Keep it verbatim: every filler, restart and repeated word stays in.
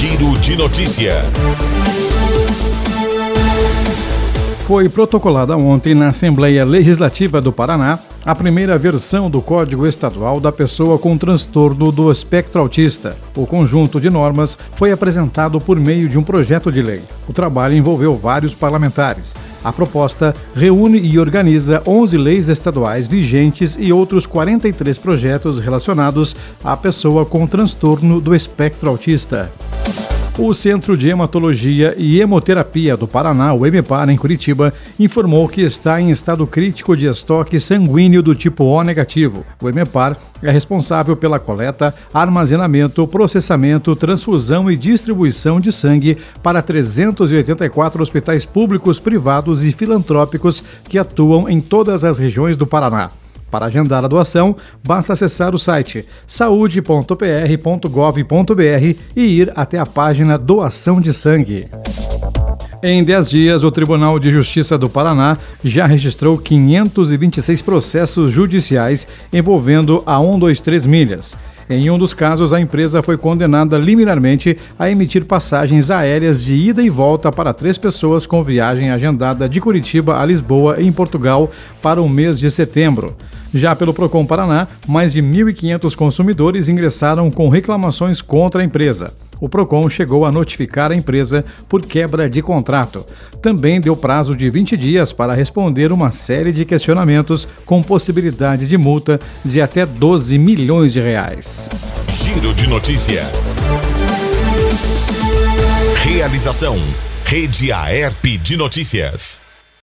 Giro de Notícia. Foi protocolada ontem na Assembleia Legislativa do Paraná a primeira versão do Código Estadual da Pessoa com Transtorno do Espectro Autista. O conjunto de normas foi apresentado por meio de um projeto de lei. O trabalho envolveu vários parlamentares. A proposta reúne e organiza onze leis estaduais vigentes e outros quarenta e três projetos relacionados à pessoa com transtorno do espectro autista. O Centro de Hematologia e Hemoterapia do Paraná, o EMEPAR, em Curitiba, informou que está em estado crítico de estoque sanguíneo do tipo O negativo. O EMEPAR é responsável pela coleta, armazenamento, processamento, transfusão e distribuição de sangue para trezentos e oitenta e quatro hospitais públicos, privados e filantrópicos que atuam em todas as regiões do Paraná. Para agendar a doação, basta acessar o site saúde ponto p r ponto gov ponto b r e ir até a página Doação de Sangue. Em dez dias, o Tribunal de Justiça do Paraná já registrou quinhentos e vinte e seis processos judiciais envolvendo a cento e vinte e três Milhas. Em um dos casos, a empresa foi condenada liminarmente a emitir passagens aéreas de ida e volta para três pessoas com viagem agendada de Curitiba a Lisboa, em Portugal, para o mês de setembro. Já pelo Procon Paraná, mais de mil e quinhentos consumidores ingressaram com reclamações contra a empresa. O Procon chegou a notificar a empresa por quebra de contrato. Também deu prazo de vinte dias para responder uma série de questionamentos com possibilidade de multa de até doze milhões de reais. Giro de Notícia. Realização: Rede Aerp de Notícias.